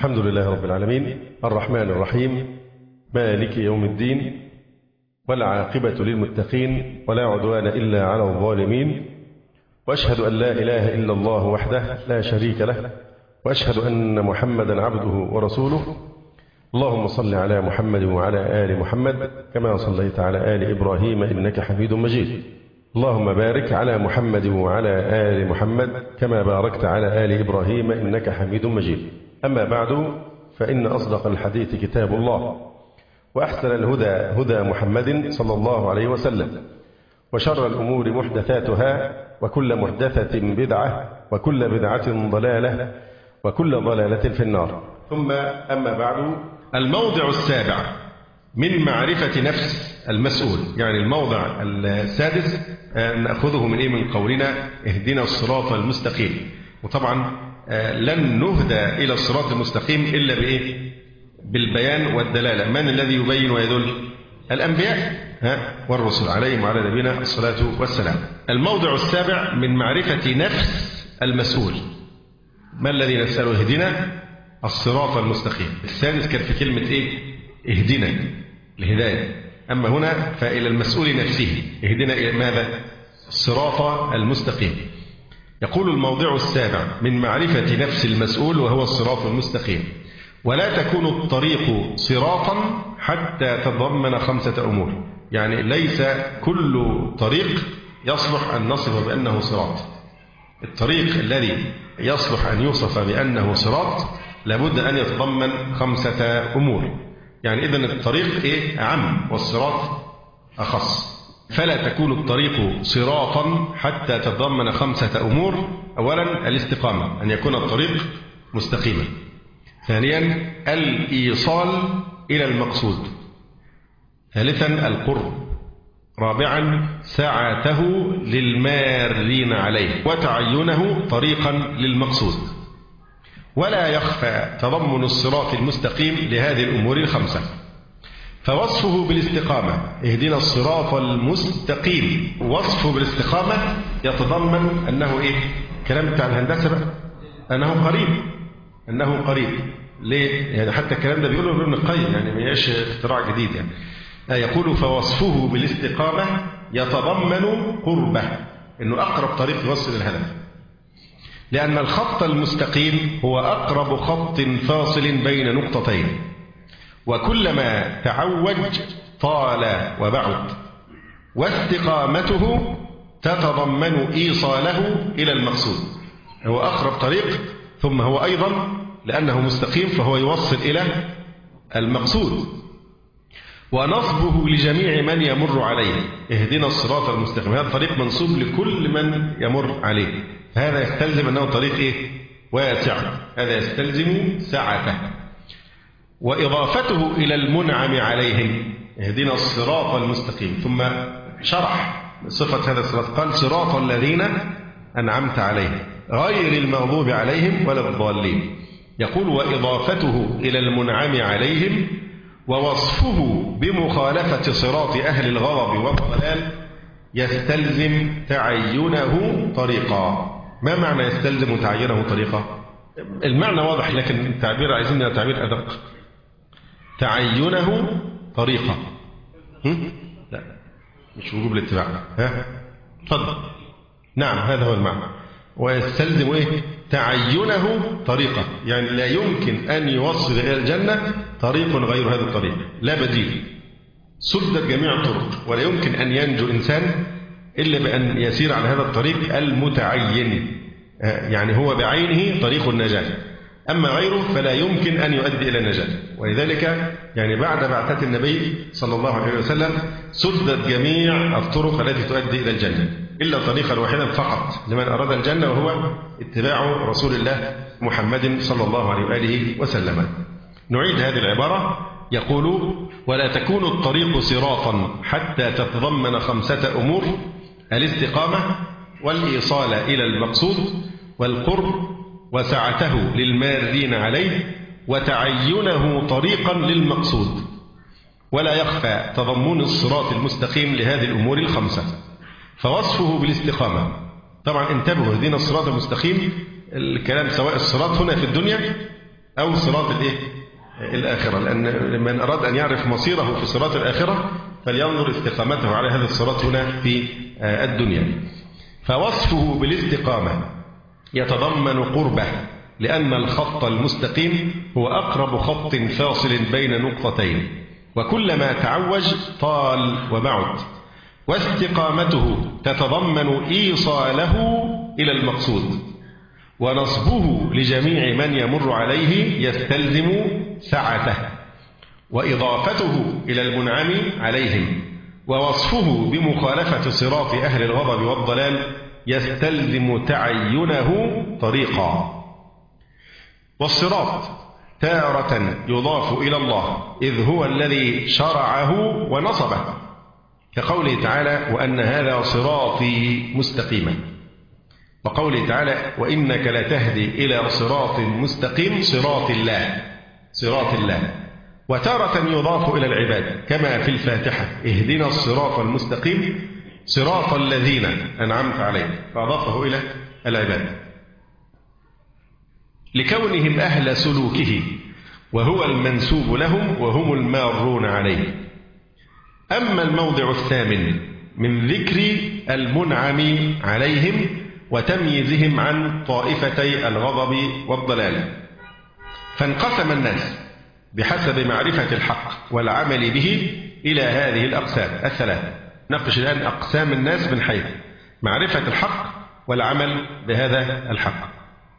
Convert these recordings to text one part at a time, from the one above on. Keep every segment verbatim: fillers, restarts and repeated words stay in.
الحمد لله رب العالمين الرحمن الرحيم مالك يوم الدين والعاقبة للمتقين ولا عدوان إلا على الظالمين، وأشهد أن لا إله إلا الله وحده لا شريك له، وأشهد أن محمدا عبده ورسوله. اللهم صل على محمد وعلى آل محمد كما صليت على آل إبراهيم إنك حميد مجيد. اللهم بارك على محمد وعلى آل محمد كما باركت على آل إبراهيم إنك حميد مجيد. أما بعد، فإن أصدق الحديث كتاب الله، وأحسن الهدى هدى محمد صلى الله عليه وسلم، وشر الأمور محدثاتها، وكل محدثة بدعة، وكل بدعة ضلالة، وكل ضلالة في النار. ثم أما بعد، الموضع السابع من معرفة نفس المسؤول، يعني الموضع السادس نأخذه من إيه؟ من قولنا اهدنا الصراط المستقيم. وطبعا لن نهدى إلى الصراط المستقيم إلا بإيه؟ بالبيان والدلالة. من الذي يبين ويدل؟ الأنبياء والرسل عليهم وعلى نبينا الصلاة والسلام. الموضع السابع من معرفة نفس المسؤول. ما الذي نسأله؟ اهدنا الصراط المستقيم. السادس كان في كلمة إيه؟ اهدنا الهداية. أما هنا فإلى المسؤول نفسه، اهدنا إلى ماذا؟ الصراط المستقيم. يقول الموضع السابع من معرفة نفس المسؤول وهو الصراط المستقيم: ولا تكون الطريق صراطا حتى تتضمن خمسة أمور. يعني ليس كل طريق يصلح أن نصف بأنه صراط. الطريق الذي يصلح أن يوصف بأنه صراط لابد أن يتضمن خمسة أمور. يعني إذن الطريق إيه؟ أعم، والصراط أخص. فلا تكون الطريق صراطا حتى تتضمن خمسة أمور. أولا الاستقامة، أن يكون الطريق مستقيما. ثانيا الإيصال إلى المقصود. ثالثا القرب. رابعا سعته للمارين عليه وتعينه طريقا للمقصود. ولا يخفى تضمن الصراط المستقيم لهذه الأمور الخمسة. فوصفه بالاستقامة، اهدنا الصراط المستقيم، وصفه بالاستقامة يتضمن أنه إيه؟ كلام بتاع الهندسة بقى، أنه قريب، أنه قريب. ليه؟ يعني حتى الكلام ده بيقوله ابن القيم، يعني ما هيش اختراع جديد. يعني يقول فوصفه بالاستقامة يتضمن قربه، إنه أقرب طريق يوصل الهدف، لأن الخط المستقيم هو أقرب خط فاصل بين نقطتين، وكلما تعوج طال وبعد، واستقامته تتضمن إيصاله إلى المقصود. هو أقرب طريق، ثم هو أيضا لأنه مستقيم فهو يوصل إلى المقصود. ونصبه لجميع من يمر عليه، اهدنا الصراط المستقيم، هذا الطريق منصوب لكل من يمر عليه، فهذا يستلزم أنه طريق إيه؟ واسع، هذا يستلزم سعته. وإضافته إلى المنعم عليهم، اهدنا الصراط المستقيم، ثم شرح صفة هذا الصراط، قال صراط الذين أنعمت عليهم غير المغضوب عليهم ولا الضالين. يقول وإضافته إلى المنعم عليهم ووصفه بمخالفة صراط أهل الغضب والضلال يستلزم تعينه طريقا. ما معنى يستلزم تعيينه طريقة؟ المعنى واضح، لكن التعبير عايزين تعبير أدق. تعينه طريقة. لا مش وجوب الاتباع. ها تفضل. نعم هذا هو المعنى. ويستلزم إيه؟ تعينه طريقة، يعني لا يمكن أن يوصل إلى الجنة طريق غير هذا الطريق، لا بديل. سدت جميع الطرق، ولا يمكن أن ينجو إنسان إلا بأن يسير على هذا الطريق المتعين، يعني هو بعينه طريق النجاة، أما غيره فلا يمكن أن يؤدي إلى النجاة. ولذلك يعني بعد بعثة النبي صلى الله عليه وسلم سدت جميع الطرق التي تؤدي إلى الجنة إلا طريقا واحدا فقط لمن أراد الجنة، وهو اتباع رسول الله محمد صلى الله عليه وآله وسلم. نعيد هذه العبارة. يقول ولا تكون الطريق صراطا حتى تتضمن خمسة أمور: الاستقامة، والإيصال إلى المقصود، والقرب، وسعته للمارين عليه، وتعينه طريقا للمقصود. ولا يخفى تضمن الصراط المستقيم لهذه الأمور الخمسة. فوصفه بالاستقامة، طبعا انتبهوا، اهدنا الصراط المستقيم، الكلام سواء الصراط هنا في الدنيا أو صراط الإيه؟ الآخرة، لأن من أراد أن يعرف مصيره في صراط الآخرة فلينظر استقامته على هذا الصراط هنا في الدنيا. فوصفه بالاستقامة يتضمن قربه، لأن الخط المستقيم هو أقرب خط فاصل بين نقطتين، وكلما تعوج طال وبعد، واستقامته تتضمن إيصاله إلى المقصود، ونصبه لجميع من يمر عليه يستلزم سعته، وإضافته إلى المنعم عليهم، ووصفه بمخالفة صراط أهل الغضب والضلال يستلزم تعينه طريقا. والصراط تارة يضاف إلى الله إذ هو الذي شرعه ونصبه، كقوله تعالى وأن هذا صراطي مستقيما، وقوله تعالى وإنك لتهدي إلى صراط مستقيم صراط الله صراط الله. وتارة يضاف إلى العباد كما في الفاتحة اهدنا الصراط المستقيم صراط الذين أنعمت عليهم، فأضافه إلى العباد لكونهم أهل سلوكه، وهو المنسوب لهم وهم المارون عليه. أما الموضع الثامن من ذكر المنعم عليهم وتمييزهم عن طائفتي الغضب والضلال، فانقسم الناس بحسب معرفة الحق والعمل به إلى هذه الأقسام الثلاثة. نقش الآن أقسام الناس من حيث معرفة الحق والعمل بهذا الحق.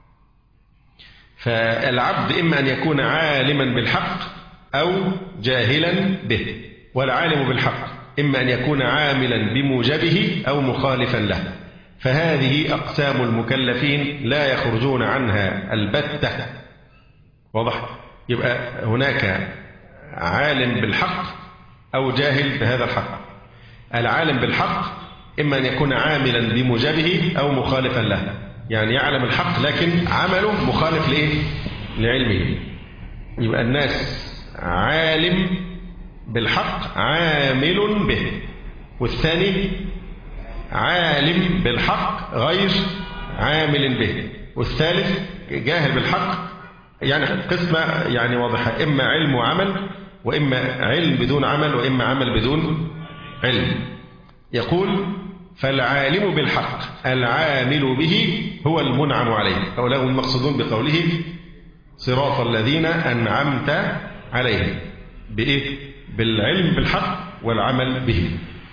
فالعبد إما أن يكون عالما بالحق أو جاهلا به، والعالم بالحق إما أن يكون عاملا بموجبه أو مخالفا له. فهذه أقسام المكلفين لا يخرجون عنها البتة. واضح؟ يبقى هناك عالم بالحق أو جاهل بهذا الحق. العالم بالحق إما أن يكون عاملا بموجبه أو مخالفا له، يعني يعلم الحق لكن عمله مخالف لإيه؟ لعلمه. يبقى الناس عالم بالحق عامل به، والثاني عالم بالحق غير عامل به، والثالث جاهل بالحق. يعني قسمة يعني واضحة، إما علم وعمل، وإما علم بدون عمل، وإما عمل بدون علم. يقول فالعالم بالحق العامل به هو المنعم عليه، هؤلاء المقصودون بقوله صراط الذين أنعمت عليهم، بإيه؟ بالعلم بالحق والعمل به.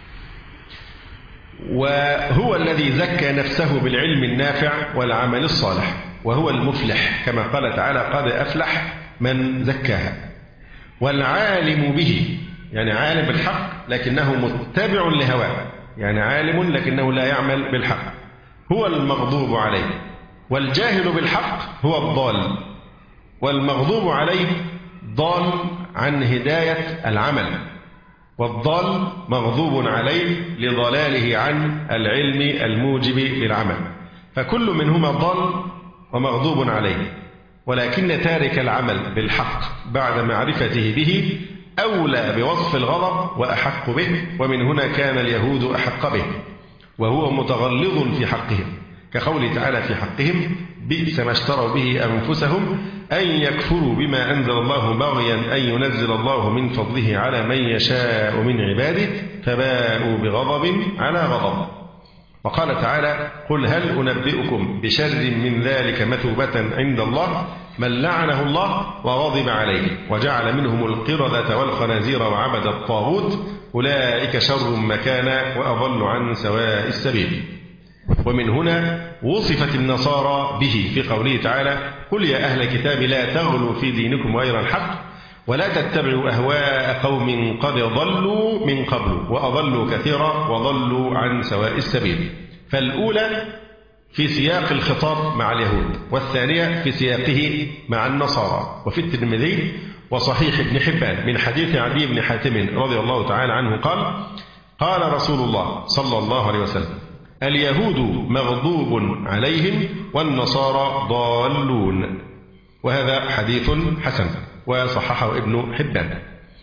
وهو الذي زكى نفسه بالعلم النافع والعمل الصالح، وهو المفلح كما قال تعالى قد أفلح من زكاها. والعالم به يعني عالم بالحق لكنه متبع لهواه، يعني عالم لكنه لا يعمل بالحق، هو المغضوب عليه. والجاهل بالحق هو الضال، والمغضوب عليه ضال عن هداية العمل، والضال مغضوب عليه لضلاله عن العلم الموجب للعمل. فكل منهما ضال ومغضوب عليه، ولكن تارك العمل بالحق بعد معرفته به أولى بوصف الغضب وأحق به، ومن هنا كان اليهود أحق به، وهو متغلظ في حقهم، كقوله تعالى في حقهم بئس ما اشتروا به أنفسهم أن يكفروا بما أنزل الله بغيا أن ينزل الله من فضله على من يشاء من عباده فباءوا بغضب على غضب. وقال تعالى قل هل أنبئكم بشر من ذلك مثوبة عند الله من لعنه الله وغضب عليه وجعل منهم القردة والخنازير وعبد الطاغوت أولئك شر مكانا وأضل عن سواء السبيل. ومن هنا وصفت النصارى به في قوله تعالى قل يا أهل الكتاب لا تغلوا في دينكم غير الحق ولا تتبعوا أهواء قوم قد ضلوا من قبل وأضلوا كثيرا وضلوا عن سواء السبيل. فالأولى في سياق الخطاب مع اليهود، والثانية في سياقه مع النصارى. وفي الترمذي وصحيح ابن حبان من حديث عدي بن حاتم رضي الله تعالى عنه قال قال رسول الله صلى الله عليه وسلم اليهود مغضوب عليهم والنصارى ضالون. وهذا حديث حسن وصححه ابن حبان.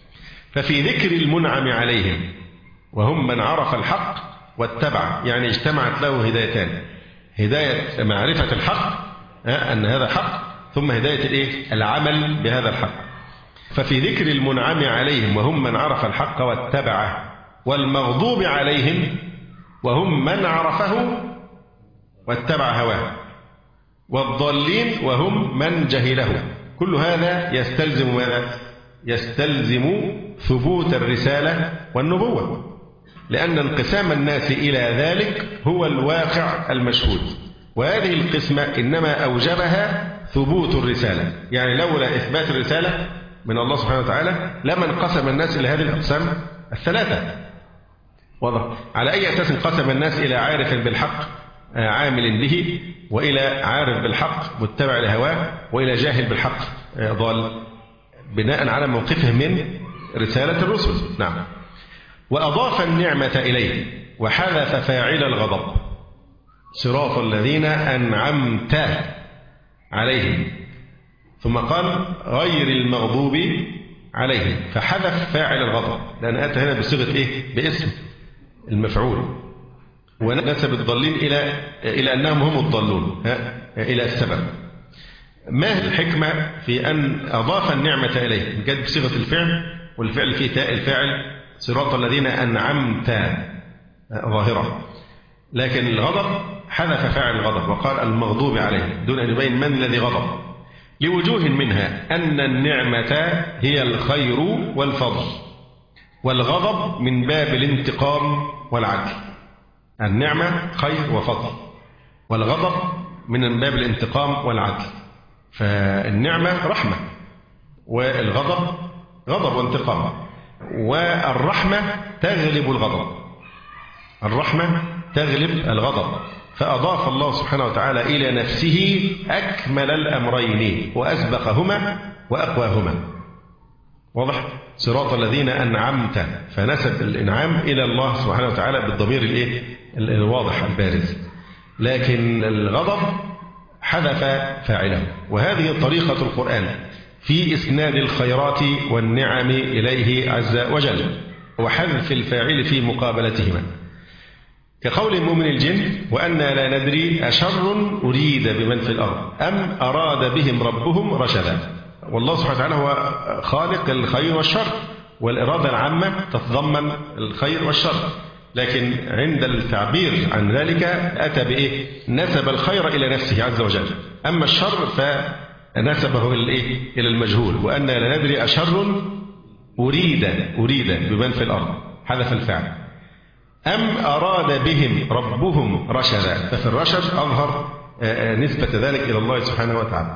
ففي ذكر المنعم عليهم وهم من عرف الحق واتبع، يعني اجتمعت له هدايتان، هداية معرفة الحق أن هذا حق، ثم هداية الإيه؟ العمل بهذا الحق. ففي ذكر المنعم عليهم وهم من عرف الحق واتبعه، والمغضوب عليهم وهم من عرفه واتبع هواه، والضالين وهم من جهله. كل هذا يستلزم ماذا؟ يستلزم ثبوت الرسالة والنبوة، لأن انقسام الناس إلى ذلك هو الواقع المشهود، وهذه القسمة إنما أوجبها ثبوت الرسالة. يعني لولا إثبات الرسالة من الله سبحانه وتعالى لما انقسم الناس إلى هذه الأقسام الثلاثة. واضح؟ على أي أساس انقسم الناس إلى عارف بالحق عامل به، وإلى عارف بالحق متبع لهواه، وإلى جاهل بالحق ضال، بناء على موقفهم من رسالة الرسل. نعم. وأضاف النعمة إليه وحذف فاعل الغضب، صراط الذين أنعمت عليهم، ثم قال غير المغضوب عليهم، فحذف فاعل الغضب، لأن أتى هنا بصيغة إيه؟ باسم المفعول، ونسب الضالين إلى إلى أنهم هم الضالون، إلى السبب. ما الحكمة في أن أضاف النعمة إليه؟ جد بصيغة الفعل، والفعل فيه تاء الفاعل، صراط الذين أنعمت ظاهرة، لكن الغضب حذف فاعل الغضب وقال المغضوب عليه دون أن يبين من الذي غضب، لوجوه منها أن النعمة هي الخير والفضل، والغضب من باب الانتقام والعدل. النعمة خير وفضل، والغضب من باب الانتقام والعدل. فالنعمة رحمة، والغضب غضب وانتقام، والرحمة تغلب الغضب، الرحمة تغلب الغضب. فأضاف الله سبحانه وتعالى إلى نفسه أكمل الأمرين وأسبقهما وأقواهما. واضح؟ صراط الذين أنعمت، فنسب الإنعام إلى الله سبحانه وتعالى بالضمير الإيه؟ الواضح البارز، لكن الغضب حذف فاعله. وهذه طريقة القرآن في إسناد الخيرات والنعم إليه عز وجل، وحذف الفاعل في مقابلتهما، كقول المؤمن الجن وأنا لا ندري أشر أريد بمن في الأرض أم أراد بهم ربهم رشدا. والله سبحانه وتعالى هو خالق الخير والشر، والإرادة العامة تتضمن الخير والشر، لكن عند التعبير عن ذلك أتى بإيه؟ نسب الخير إلى نفسه عز وجل، أما الشر فنسبه إلى إلى المجهول، وأنا لا ندري أشر أريد أريد بمن في الأرض، حذف الفعل. أم أراد بهم ربهم رشدا، ففي الرشد أظهر نسبة ذلك إلى الله سبحانه وتعالى.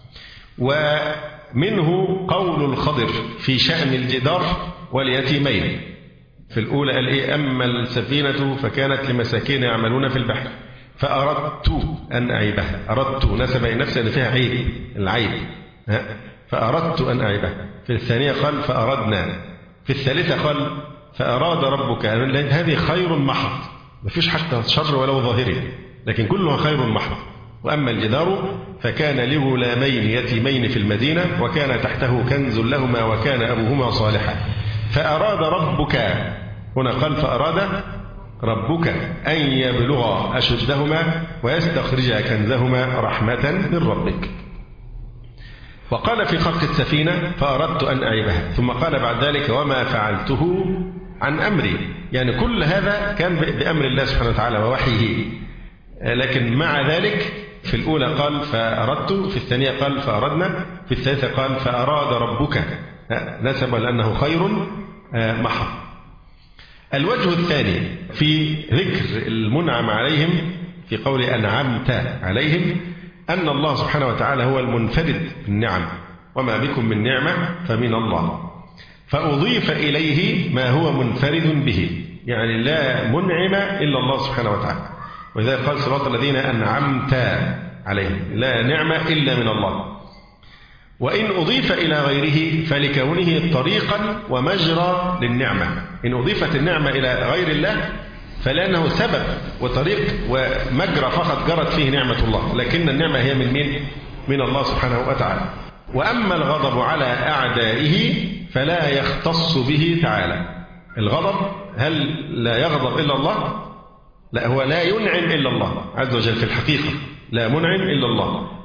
ومنه قول الخضر في شأن الجدار واليتيمين، في الأولى قال إيه؟ أما السفينة فكانت لمساكين يعملون في البحر فأردت أن أعيبها، أردت نسب إلى نفسه أن فيها عيب، العيب، فأردت أن أعيبها. في الثانية قال فأردنا، في الثالثة قال فأراد ربك، هذه خير محض، ما فيش حتى شر ولو ظاهري، لكن كلها خير محض. وأما الجدار فكان لغلامين يتيمين في المدينة وكان تحته كنز لهما وكان أبوهما صالحا فأراد ربك، هنا قال فأراد ربك أن يبلغ أشدهما ويستخرج كنزهما رحمة من ربك. وقال في خلق السفينة فأردت أن أعيبها، ثم قال بعد ذلك وما فعلته عن أمري، يعني كل هذا كان بأمر الله سبحانه وتعالى ووحيه، لكن مع ذلك في الأولى قال فأردت، في الثانية قال فأردنا، في الثالثة قال فأراد ربك، نسب لأنه خير محض. الوجه الثاني في ذكر المنعم عليهم في قول أنعمت عليهم أن الله سبحانه وتعالى هو المنفرد بالنعم، وما بكم من نعمة فمن الله، فأضيف إليه ما هو منفرد به، يعني لا منعم إلا الله سبحانه وتعالى. وإذا قال صراط الذين أنعمت عليهم، لا نعمة إلا من الله. وإن أضيف إلى غيره فلكونه طريقا ومجرى للنعمة، إن أضيفت النعمة إلى غير الله فلأنه سبب وطريق ومجرى فقط جرت فيه نعمة الله، لكن النعمة هي من مين؟ من الله سبحانه وتعالى. وأما الغضب على أعدائه فلا يختص به تعالى. الغضب هل لا يغضب إلا الله؟ لا، هو لا ينعم إلا الله عز وجل، في الحقيقة لا منعم إلا الله.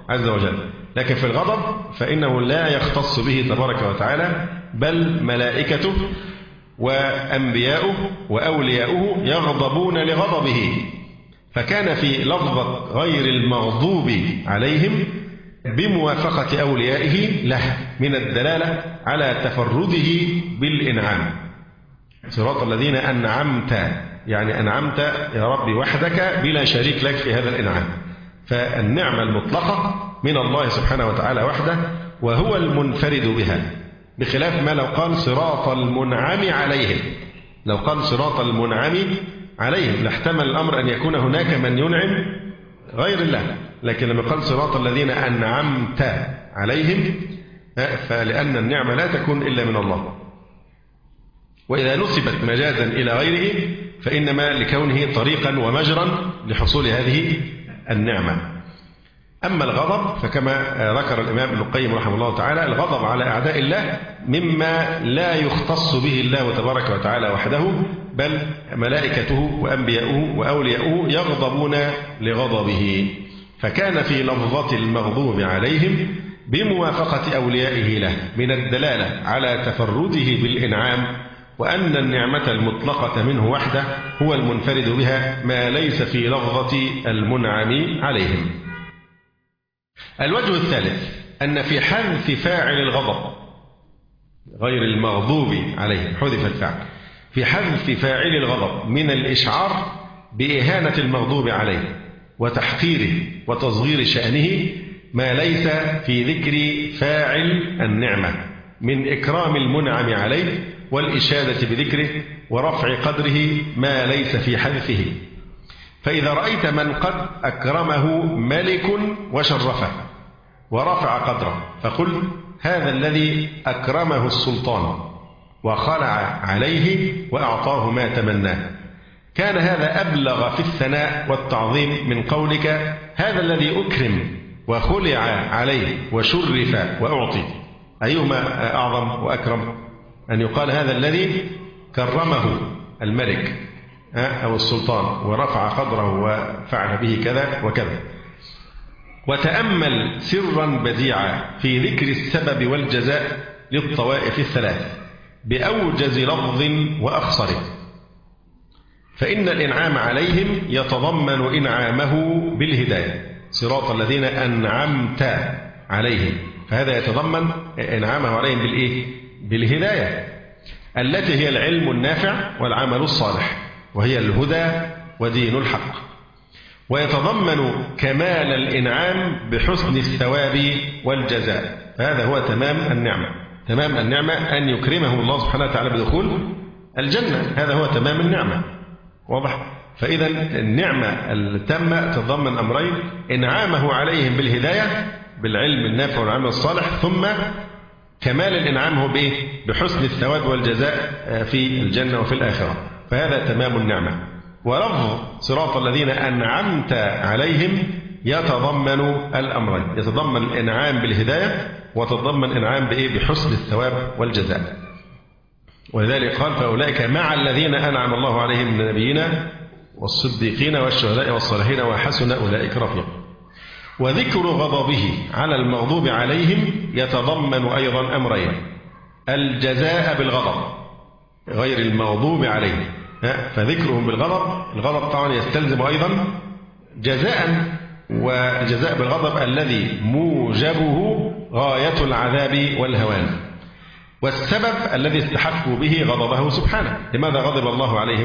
عز وجل. لكن في الغضب فإنه لا يختص به تبارك وتعالى، بل ملائكته وأنبياؤه وأولياؤه يغضبون لغضبه. فكان في لفظة غير المغضوب عليهم بموافقة أوليائه له من الدلالة على تفرده بالإنعام. صراط الذين أنعمت، يعني أنعمت يا رب وحدك بلا شريك لك في هذا الإنعام. فالنعمة المطلقة من الله سبحانه وتعالى وحده، وهو المنفرد بها، بخلاف ما لو قال صراط المنعم عليهم. لو قال صراط المنعم عليهم لاحتمل الأمر أن يكون هناك من ينعم غير الله، لكن لما قال صراط الذين أنعمت عليهم فلأن النعمة لا تكون إلا من الله. وإذا نسبت مجازا إلى غيره فإنما لكونه طريقا ومجرا لحصول هذه النعمة. أما الغضب فكما ذكر الإمام ابن القيم رحمه الله تعالى، الغضب على أعداء الله مما لا يختص به الله تبارك وتعالى وحده، بل ملائكته وأنبياؤه وأولياؤه يغضبون لغضبه. فكان في لفظة المغضوب عليهم بموافقة أوليائه له من الدلالة على تفرده بالإنعام، وأن النعمة المطلقة منه وحده هو المنفرد بها، ما ليس في لفظة المنعم عليهم. الوجه الثالث أن في حذف فاعل الغضب غير المغضوب عليه، حذف الفاعل، في حذف فاعل الغضب من الإشعار بإهانة المغضوب عليه وتحقيره وتصغير شأنه ما ليس في ذكر فاعل النعمة من إكرام المنعم عليه والإشادة بذكره ورفع قدره ما ليس في حذفه. فإذا رأيت من قد أكرمه ملك وشرفه ورفع قدره فقل هذا الذي أكرمه السلطان وخلع عليه وأعطاه ما تمناه، كان هذا أبلغ في الثناء والتعظيم من قولك هذا الذي أكرم وخلع عليه وشرف وأعطي. أيهما أعظم وأكرم؟ أن يقال هذا الذي كرمه الملك أو السلطان ورفع قدره وفعل به كذا وكذا. وتأمل سرا بديعا في ذكر السبب والجزاء للطوائف الثلاث بأوجز لفظ وأخصره. فإن الإنعام عليهم يتضمن إنعامه بالهداية، صراط الذين أنعمت عليهم، فهذا يتضمن إنعامه عليهم بالإيه؟ بالهداية التي هي العلم النافع والعمل الصالح، وهي الهدى ودين الحق. ويتضمن كمال الإنعام بحسن الثواب والجزاء، فهذا هو تمام النعمة. تمام النعمة أن يكرمه الله سبحانه وتعالى بدخول الجنة، هذا هو تمام النعمة. واضح؟ فإذا النعمة التامة تتضمن أمرين: إنعامه عليهم بالهداية بالعلم النافع والعمل الصالح، ثم كمال الإنعام هو بإيه؟ بحسن الثواب والجزاء في الجنة وفي الآخرة، فهذا تمام النعمة. ولفظ صراط الذين أنعمت عليهم يتضمن الأمرين، يتضمن الإنعام بالهداية وتضمن إنعام بإيه؟ بحسن الثواب والجزاء. ولذلك قال فأولئك مع الذين أنعم الله عليهم من النبيين والصديقين والشهداء والصالحين وحسن أولئك رفيقا. وذكر غضبه على المغضوب عليهم يتضمن أيضا أمرين: الجزاء بالغضب غير المغضوب عليهم، فذكرهم بالغضب، الغضب طبعا يستلزم أيضا جزاء، والجزاء بالغضب الذي موجبه غاية العذاب والهوان، والسبب الذي استحقوا به غضبه سبحانه. لماذا غضب الله عليهم؟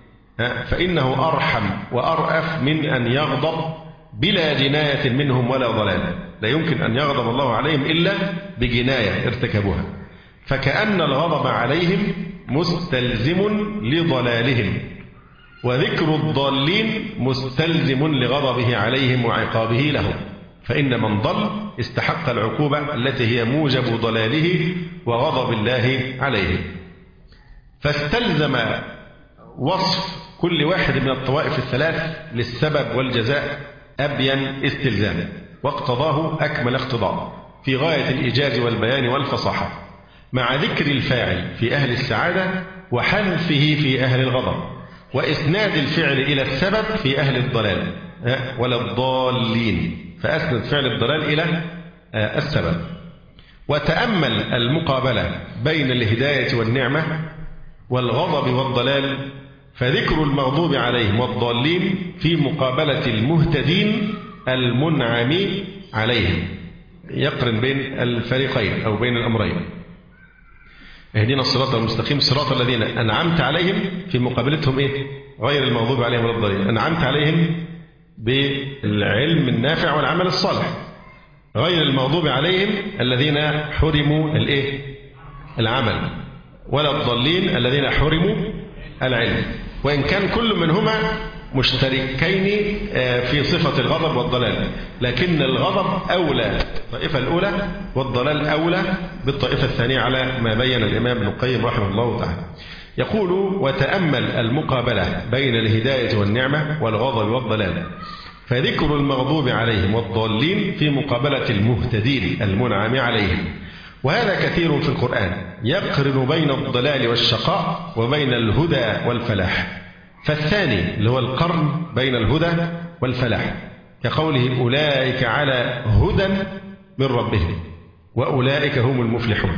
فإنه أرحم وأرأف من أن يغضب بلا جناية منهم ولا ضلال. لا يمكن أن يغضب الله عليهم إلا بجناية ارتكبوها، فكأن الغضب عليهم مستلزم لضلالهم، وذكر الضالين مستلزم لغضبه عليهم وعقابه لهم، فإن من ضل استحق العقوبة التي هي موجب ضلاله وغضب الله عليه. فاستلزم وصف كل واحد من الطوائف الثلاث للسبب والجزاء أبين استلزام، واقتضاه أكمل اقتضاء في غاية الإيجاز والبيان والفصاحة، مع ذكر الفاعل في أهل السعادة وحذفه في أهل الغضب، وإسناد الفعل إلى السبب في أهل الضلال ولا الضالين، فأسند فعل الضلال إلى السبب. وتأمل المقابلة بين الهداية والنعمة والغضب والضلال، فذكر المغضوب عليهم والضالين في مقابلة المهتدين المنعم عليهم، يقرن بين الفريقين أو بين الأمرين. اهدنا الصراط المستقيم صراط الذين أنعمت عليهم، في مقابلتهم إيه؟ غير المغضوب عليهم ولا الضالين. أنعمت عليهم بالعلم النافع والعمل الصالح، غير المغضوب عليهم الذين حرموا الإيه؟ العمل، ولا الضالين الذين حرموا العلم. وإن كان كل منهما مشتركين في صفة الغضب والضلال، لكن الغضب أولى بالطائفة الأولى والضلال أولى بالطائفة الثانية، على ما بين الإمام ابن القيم رحمه الله تعالى. يقول: وتأمل المقابلة بين الهداية والنعمة والغضب والضلال، فذكر المغضوب عليهم والضالين في مقابلة المهتدين المنعم عليهم. وهذا كثير في القرآن، يقرن بين الضلال والشقاء وبين الهدى والفلاح. فالثاني اللي هو القرن بين الهدى والفلاح، كقوله: أولئك على هدى من ربهم وأولئك هم المفلحون،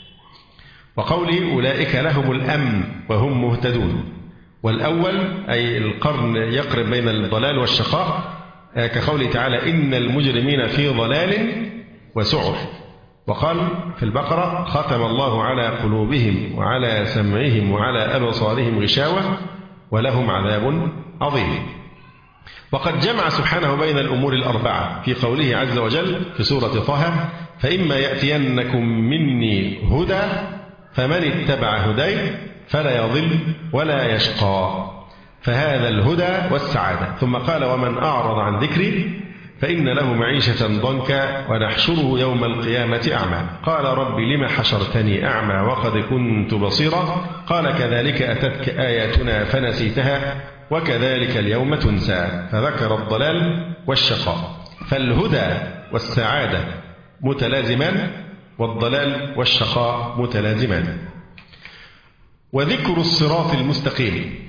وقوله: أولئك لهم الأمن وهم مهتدون. والأول أي القرن يقرن بين الضلال والشقاء، كقوله تعالى: إن المجرمين في ضلال وسعر. وقال في البقرة: ختم الله على قلوبهم وعلى سمعهم وعلى أبصارهم غشاوة ولهم عذاب عظيم. وقد جمع سبحانه بين الأمور الأربعة في قوله عز وجل في سورة طه: فإما يأتينكم مني هدى فمن اتبع هداي فلا يضل ولا يشقى، فهذا الهدى والسعادة. ثم قال: ومن أعرض عن ذكري فإن له معيشة ضنكا ونحشره يوم القيامة أعمى. قال: رب لم حشرتني أعمى وقد كنت بصيرا؟ قال: كذلك أتتك آياتنا فنسيتها وكذلك اليوم تنسى. فذكر الضلال والشقاء. فالهدى والسعادة متلازمان، والضلال والشقاء متلازمان. وذكر الصراط المستقيم،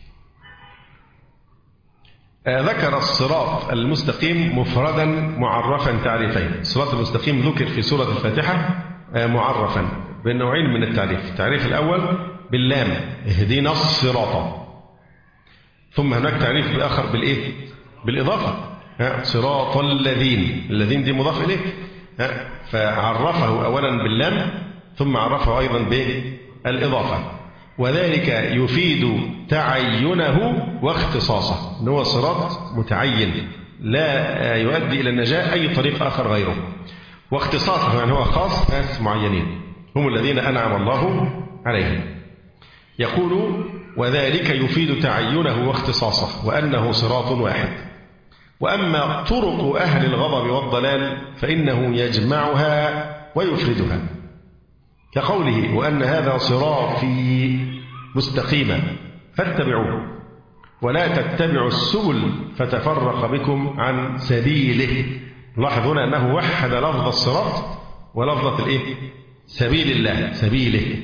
ذكر الصراط المستقيم مفردا معرفا تعريفين. الصراط المستقيم ذكر في سورة الفاتحة معرفا بنوعين من التعريف. التعريف الأول باللام: اهدنا الصراط. ثم هناك تعريف بآخر بالإيه؟ بالإضافة: صراط الذين. الذين دي مضاف إليه، فعرفه أولا باللام ثم عرفه أيضا بالإضافة. وذلك يفيد تعينه واختصاصه، إن هو صراط متعين لا يؤدي إلى النجاة أي طريق آخر غيره. واختصاصه يعني هو خاص ناس معينين هم الذين أنعم الله عليهم. يقول: وذلك يفيد تعينه واختصاصه وأنه صراط واحد. وأما طرق أهل الغضب والضلال فإنه يجمعها ويفردها، كقوله: وأن هذا صراطي مستقيما فاتبعوه ولا تتبعوا السبل فتفرق بكم عن سبيله. لاحظ هنا أنه وحد لفظ الصراط ولفظة الإيه؟ سبيل الله، سبيله،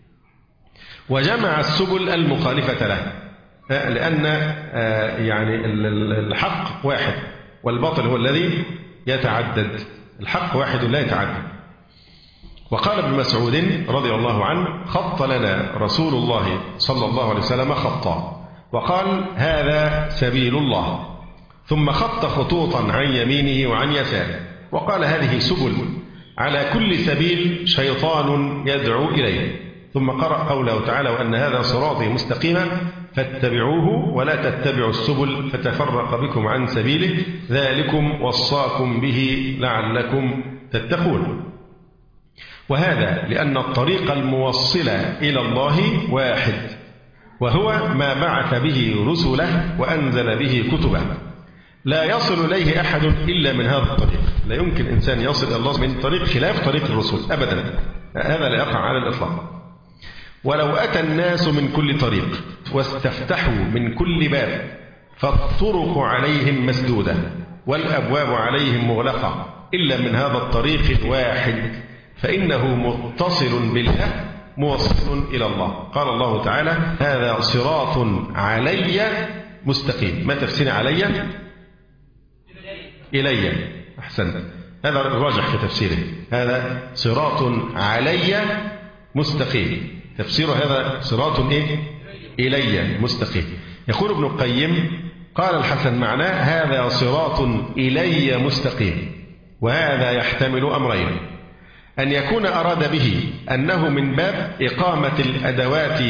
وجمع السبل المخالفة له، لأن يعني الحق واحد والباطل هو الذي يتعدد. الحق واحد لا يتعدد. وقال ابن مسعود رضي الله عنه: خط لنا رسول الله صلى الله عليه وسلم خطا وقال: هذا سبيل الله، ثم خط خطوطا عن يمينه وعن يساره وقال: هذه سبل، على كل سبيل شيطان يدعو إليه. ثم قرأ قوله تعالى: وأن هذا صراطي مستقيما فاتبعوه ولا تتبعوا السبل فتفرق بكم عن سبيله، ذلكم وصاكم به لعلكم تتقون. وهذا لأن الطريق الموصل إلى الله واحد، وهو ما بعث به رسله وأنزل به كتبه، لا يصل إليه أحد إلا من هذا الطريق. لا يمكن إنسان يصل إلى الله من طريق خلاف طريق الرسل أبدا، هذا لا يقع على الإطلاق. ولو أتى الناس من كل طريق واستفتحوا من كل باب فالطرق عليهم مسدودة والأبواب عليهم مغلقة إلا من هذا الطريق الواحد، فإنه متصل بالله موصل إلى الله. قال الله تعالى: هذا صراط علي مستقيم. ما تفسير علي؟ إلي. أحسنت، هذا الراجح في تفسيره، هذا صراط علي مستقيم، تفسير هذا صراط إيه؟ إلي مستقيم. يقول ابن القيم قال الحسن معناه هذا صراط إلي مستقيم، وهذا يحتمل أمرين: أن يكون أراد به أنه من باب إقامة الأدوات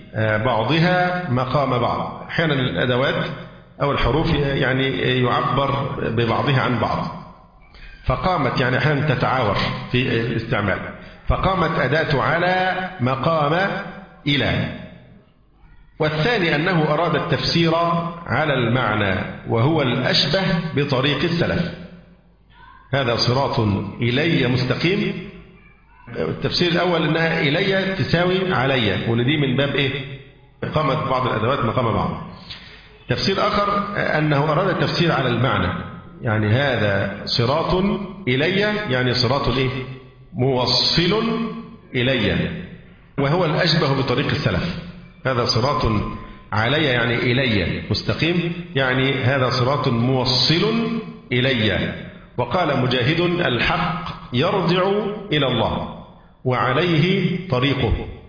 بعضها مقام بعض، أحيانا الأدوات أو الحروف يعني يعبر ببعضها عن بعض، فقامت يعني أحيانا تتعاور في الاستعمال، فقامت أداة على مقام إلى. والثاني أنه أراد التفسير على المعنى وهو الأشبه بطريق السلف، هذا صراط إلي مستقيم. التفسير الأول أنها إلي تساوي علي، وأن دي من باب إيه؟ إقامة بعض الأدوات مقام بعض. تفسير آخر أنه أراد التفسير على المعنى، يعني هذا صراط إلي يعني صراط إيه؟ موصل إلي، وهو الأشبه بطريق السلف. هذا صراط علي يعني إلي مستقيم، يعني هذا صراط موصل إلي. وقال مجاهد الحق يرجع إلى الله وعليه طريقه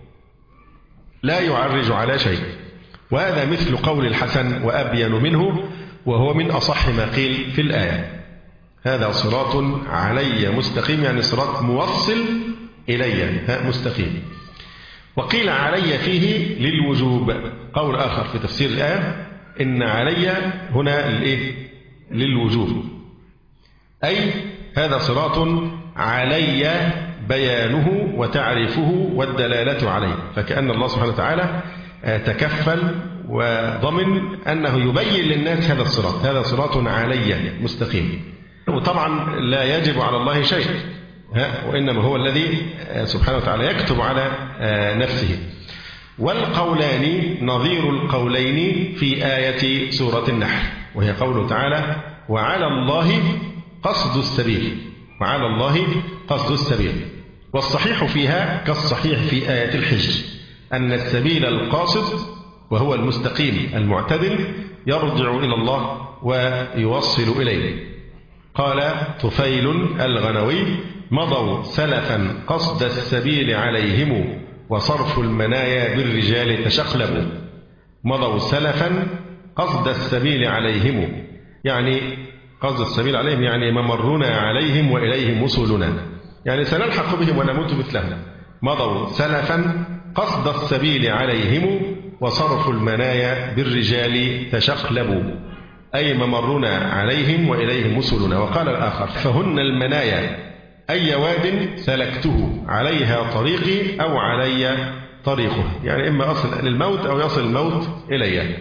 لا يعرج على شيء، وهذا مثل قول الحسن وأبين منه، وهو من أصح ما قيل في الآية. هذا صراط علي مستقيم يعني صراط موصل إلي مستقيم. وقيل علي فيه للوجوب، قول آخر في تفسير الآية إن علي هنا للإيه؟ للوجوب، أي هذا صراط علي بيانه وتعريفه والدلالة عليه، فكأن الله سبحانه وتعالى تكفل وضمن أنه يبين للناس هذا الصراط، هذا صراط علي مستقيم. وطبعا لا يجب على الله شيء، وإنما هو الذي سبحانه وتعالى يكتب على نفسه. والقولان نظير القولين في آية سورة النحل، وهي قوله تعالى وعلى الله قصد السبيل، وعلى الله قصد السبيل. والصحيح فيها كالصحيح في آية الحجر أن السبيل القاصد وهو المستقيم المعتدل يرجع إلى الله ويوصل إليه. قال طفيل الغنوي مضوا سلفا قصد السبيل عليهم وصرف المنايا بالرجال تشقلبوا. مضوا سلفا قصد السبيل عليهم، يعني قصد السبيل عليهم يعني ممرنا عليهم وإليهم وصولنا، يعني سنلحق بهم ونموت مثلهم. مضوا سلفا قصد السبيل عليهم وصرف المنايا بالرجال تشقلبوا، أي ممرنا عليهم وإليهم وصولنا. وقال الآخر فهن المنايا أي واد سلكته عليها طريقي أو علي طريقه، يعني إما أصل للموت أو يصل الموت إلي.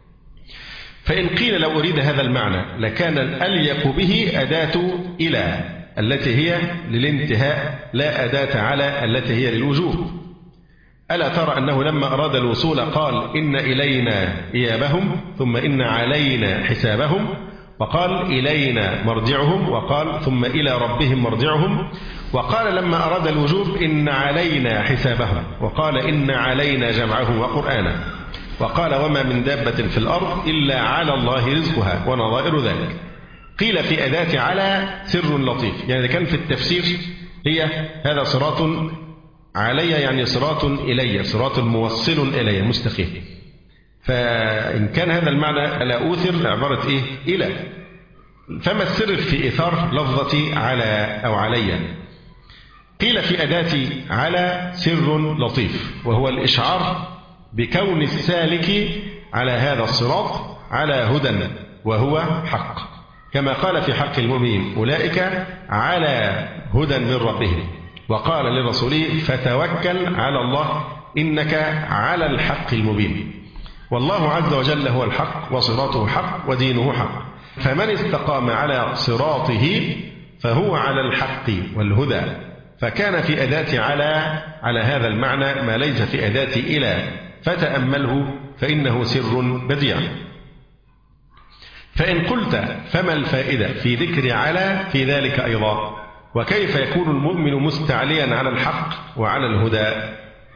فإن قيل لو أريد هذا المعنى لكان الأليق به أداة إلى التي هي للانتهاء لا أداة على التي هي للوجوب. ألا ترى أنه لما أراد الوصول قال إن إلينا إيابهم ثم إن علينا حسابهم، وقال إلينا مرجعهم، وقال ثم إلى ربهم مرجعهم، وقال لما أراد الوجوب إن علينا حسابهم، وقال إن علينا جمعه وقرآنه، وقال وما من دابة في الأرض إلا على الله رزقها ونظائر ذلك. قيل في أداة على سر لطيف، يعني كان في التفسير هي هذا صراط علي يعني صراط إلي، صراط موصل إلي مستقيم. فإن كان هذا المعنى لا أوثر عبارة إيه؟ إلى. فما السر في إثار لفظة على أو علي؟ قيل في أداة على سر لطيف، وهو الإشعار بكون السالك على هذا الصراط على هدى وهو حق، كما قال في حق المؤمنين أولئك على هدى من ربهم، وقال لرسوله فتوكل على الله إنك على الحق المبين. والله عز وجل هو الحق وصراطه حق ودينه حق، فمن استقام على صراطه فهو على الحق والهدى. فكان في أداة على على هذا المعنى ما ليس في أداة إلى، فتأمله فإنه سر بديع. فإن قلت فما الفائدة في ذكر على في ذلك أيضا؟ وكيف يكون المؤمن مستعليا على الحق وعلى الهدى؟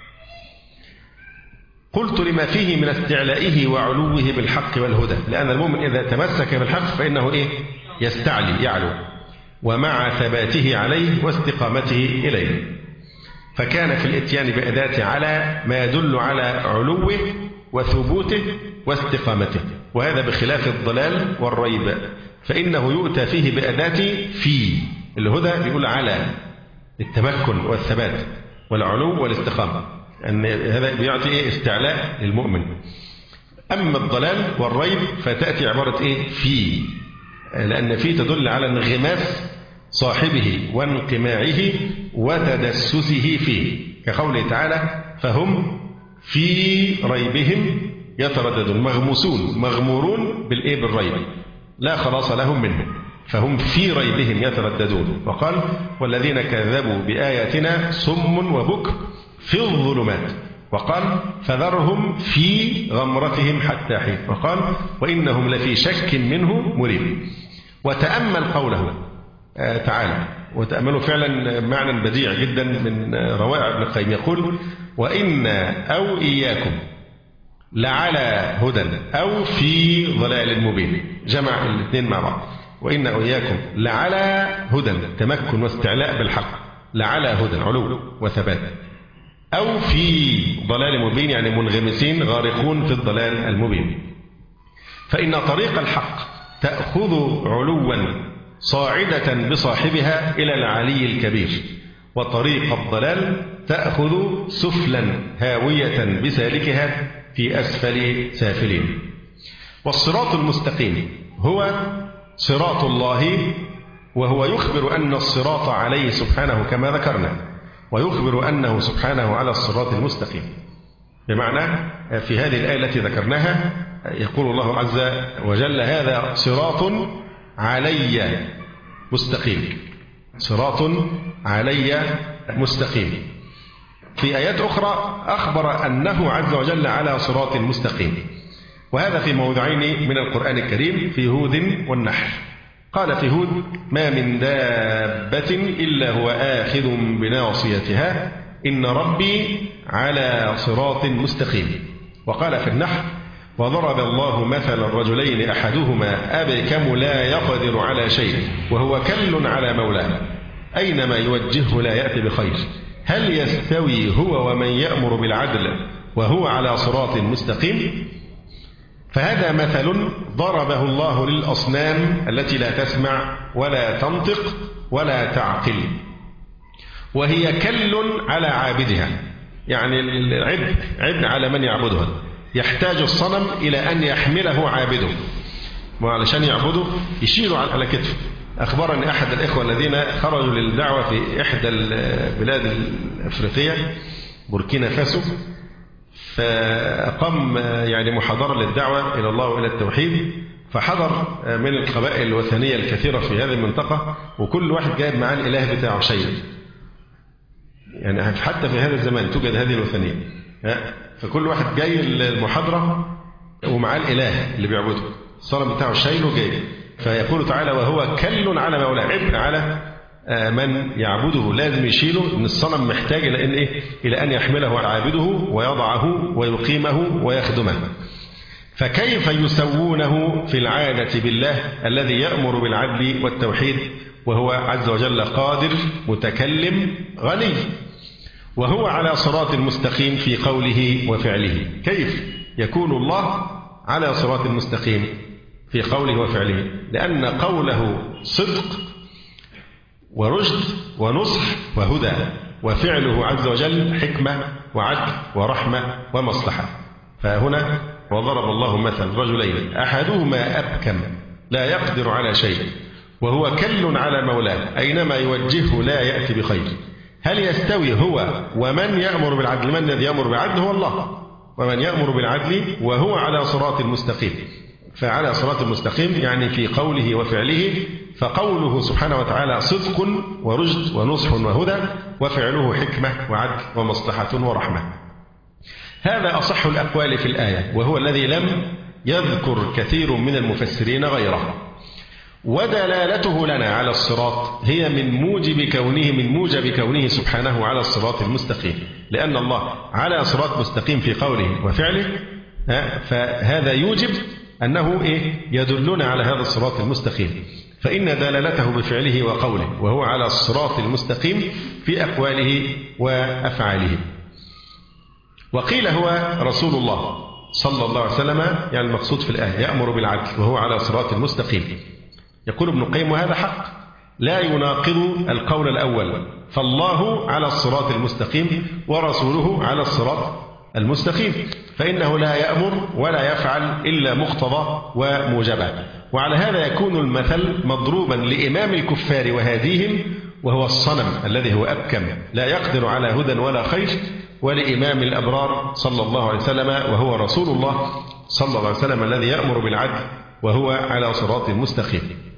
قلت لما فيه من استعلائه وعلوه بالحق والهدى، لأن المؤمن إذا تمسك بالحق فإنه إيه؟ يستعلي يعلو. ومع ثباته عليه واستقامته إليه. فكان في الإتيان بأداة على ما يدل على علوه وثبوته واستقامته، وهذا بخلاف الضلال والريب، فإنه يؤتى فيه بأداة في. الهدى بيقول على التمكن والثبات والعلو والاستقامة، أن هذا بيعطي إيه؟ استعلاء للمؤمن. أما الضلال والريب فتأتي عبارة إيه؟ في، لأن في تدل على انغماس صاحبه وانقماعه وتدسسه فيه، كقوله تعالى فهم في ريبهم يترددون، مغموسون مغمورون بالإيه؟ بالريب، لا خلاص لهم منه، فهم في ريبهم يترددون. وقال والذين كذبوا بآياتنا صم وبكم في الظلمات، وقال فذرهم في غمرتهم حتى حين، وقال وإنهم لفي شك منه مريب. وتأمل قوله تعالى، وتأملوا فعلا معنى بديع جدا من روائع ابن القيم، يقول وإنا أو إياكم لعلى هدى أو في ضلال مبين، جمع الاثنين مع بعض، وإنا أو إياكم لعلى هدى، تمكن واستعلاء بالحق، لعلى هدى علو وثبات، أو في ضلال مبين يعني منغمسين غارقون في الضلال المبين. فإن طريق الحق تأخذ علوا صاعدة بصاحبها إلى العلي الكبير، وطريق الضلال تأخذ سفلا هاوية بسالكها في أسفل سافلين. والصراط المستقيم هو صراط الله، وهو يخبر أن الصراط عليه سبحانه كما ذكرنا، ويخبر أنه سبحانه على الصراط المستقيم. بمعنى في هذه الآية التي ذكرناها يقول الله عز وجل هذا صراط علي مستقيم، صراط علي مستقيم. في آيات أخرى أخبر أنه عز وجل على صراط مستقيم، وهذا في موضعين من القرآن الكريم، في هود والنحل. قال في هود ما من دابة إلا هو آخذ بناصيتها إن ربي على صراط مستقيم. وقال في النحل وضرب الله مثلا الرجلين أحدهما أبكم لا يقدر على شيء وهو كل على مولاه أينما يوجهه لا يأتي بخير هل يستوي هو ومن يأمر بالعدل وهو على صراط مستقيم. فهذا مثل ضربه الله للأصنام التي لا تسمع ولا تنطق ولا تعقل، وهي كل على عابدها، يعني العبء عبء على من يعبدها، يحتاج الصنم إلى أن يحمله عابده، وعلشان يعبده يشيله على كتفه. أخبرني أحد الإخوة الذين خرجوا للدعوة في إحدى البلاد الأفريقية بوركينا فاسو، فأقام يعني محاضرة للدعوة إلى الله وإلى التوحيد، فحضر من القبائل الوثنية الكثيرة في هذه المنطقة، وكل واحد جايب معاه الإله بتاعه شيء، يعني حتى في هذا الزمان توجد هذه الوثنية، فكل واحد جاي المحاضرة ومعاه الإله اللي بيعبده، الصنم بتاعه شايله جاي. فيقول تعالى وهو كل على مولاه، عبء على من يعبده، لازم يشيله، ان الصنم محتاج الى ان ايه الى ان يحمله عابده ويضعه ويقيمه ويخدمه. فكيف يسوونه في العادة بالله الذي يأمر بالعدل والتوحيد وهو عز وجل قادر متكلم غني، وهو على صراط مستقيم في قوله وفعله. كيف يكون الله على صراط مستقيم في قوله وفعله؟ لأن قوله صدق ورشد ونصح وهدى، وفعله عز وجل حكمة وعدل ورحمة ومصلحة. فهنا وضرب الله مثل رجلين أحدهما أبكم لا يقدر على شيء وهو كل على مولاه أينما يوجهه لا يأتي بخير هل يستوي هو ومن يأمر بالعدل؟ من الذي يأمر بالعدل؟ هو الله، ومن يأمر بالعدل وهو على صراط مستقيم. فعلى صراط المستقيم يعني في قوله وفعله، فقوله سبحانه وتعالى صدق ورشد ونصح وهدى، وفعله حكمة وعدل ومصلحة ورحمة. هذا أصح الأقوال في الآية، وهو الذي لم يذكر كثير من المفسرين غيره. ودلالته لنا على الصراط هي من موجب كونه من موجب كونه سبحانه على الصراط المستقيم، لأن الله على صراط مستقيم في قوله وفعله، فهذا يوجب أنه إيه يدلنا على هذا الصراط المستقيم. فإن دلالته بفعله وقوله، وهو على الصراط المستقيم في أقواله وأفعاله. وقيل هو رسول الله صلى الله عليه وسلم، يعني المقصود في الآية يأمر بالعدل وهو على صراط المستقيم. يقول ابن القيم وهذا حق لا يناقض القول الأول، فالله على الصراط المستقيم ورسوله على الصراط المستقيم، فإنه لا يأمر ولا يفعل إلا مقتضى وموجبة. وعلى هذا يكون المثل مضروبا لإمام الكفار وهاديهم وهو الصنم الذي هو أبكم لا يقدر على هدى ولا خير، ولإمام الأبرار صلى الله عليه وسلم وهو رسول الله صلى الله عليه وسلم الذي يأمر بالعدل وهو على صراط مستقيم.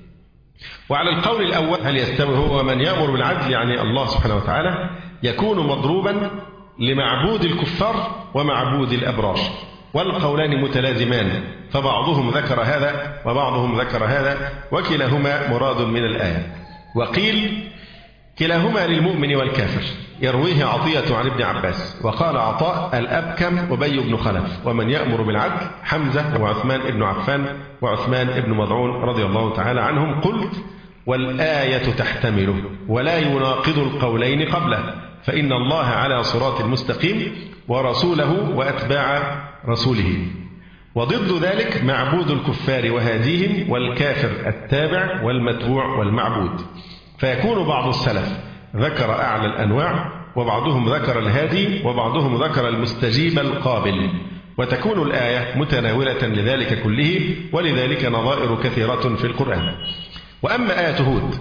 وعلى القول الأول هل يستوي هو من يأمر بالعدل يعني الله سبحانه وتعالى، يكون مضروبا لمعبود الكفار ومعبود الأبرار، والقولان متلازمان، فبعضهم ذكر هذا وبعضهم ذكر هذا، وكلاهما مراد من الآية. وقيل كلاهما للمؤمن والكافر، يرويه عطية عن ابن عباس. وقال عطاء الأبكم أبي بن خلف، ومن يأمر بالعدل حمزة وعثمان بن عفان وعثمان بن مضعون رضي الله تعالى عنهم. قلت والآية تحتمله ولا يناقض القولين قبله، فإن الله على صراط المستقيم ورسوله وأتباع رسوله، وضد ذلك معبود الكفار وهاديهم والكافر التابع والمتبوع والمعبود. فيكون بعض السلف ذكر أعلى الأنواع، وبعضهم ذكر الهادي، وبعضهم ذكر المستجيب القابل، وتكون الآية متناولة لذلك كله، ولذلك نظائر كثيرة في القرآن. وأما آية هود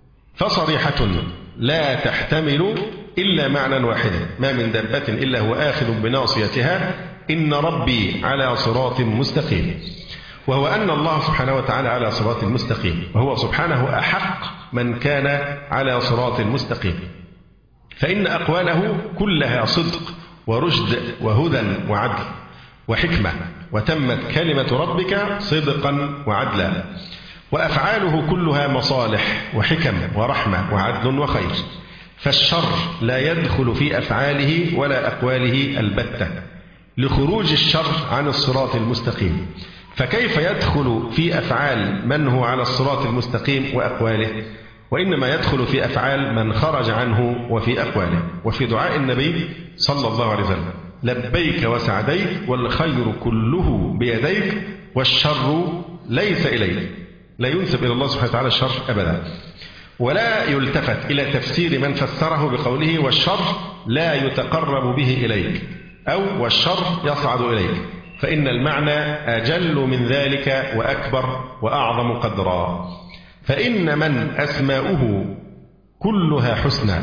فصريحة لا تحتمل إلا معنى واحدا، ما من دابة إلا هو آخذ بناصيتها إن ربي على صراط مستقيم، وهو أن الله سبحانه وتعالى على صراط مستقيم، وهو سبحانه أحق من كان على صراط مستقيم، فإن أقواله كلها صدق ورشد وهدى وعدل وحكمة، وتمت كلمة ربك صدقا وعدلا، وأفعاله كلها مصالح وحكم ورحمة وعدل وخير، فالشر لا يدخل في أفعاله ولا أقواله البتة، لخروج الشر عن الصراط المستقيم. فكيف يدخل في أفعال من هو على الصراط المستقيم وأقواله؟ وإنما يدخل في أفعال من خرج عنه وفي أقواله. وفي دعاء النبي صلى الله عليه وسلم لبيك وسعديك والخير كله بيديك والشر ليس إليك، لا ينسب إلى الله سبحانه وتعالى الشر أبدا، ولا يلتفت إلى تفسير من فسره بقوله والشر لا يتقرب به إليك أو والشر يصعد إليك، فإن المعنى أجل من ذلك وأكبر وأعظم قدرا. فإن من أسماؤه كلها حسنى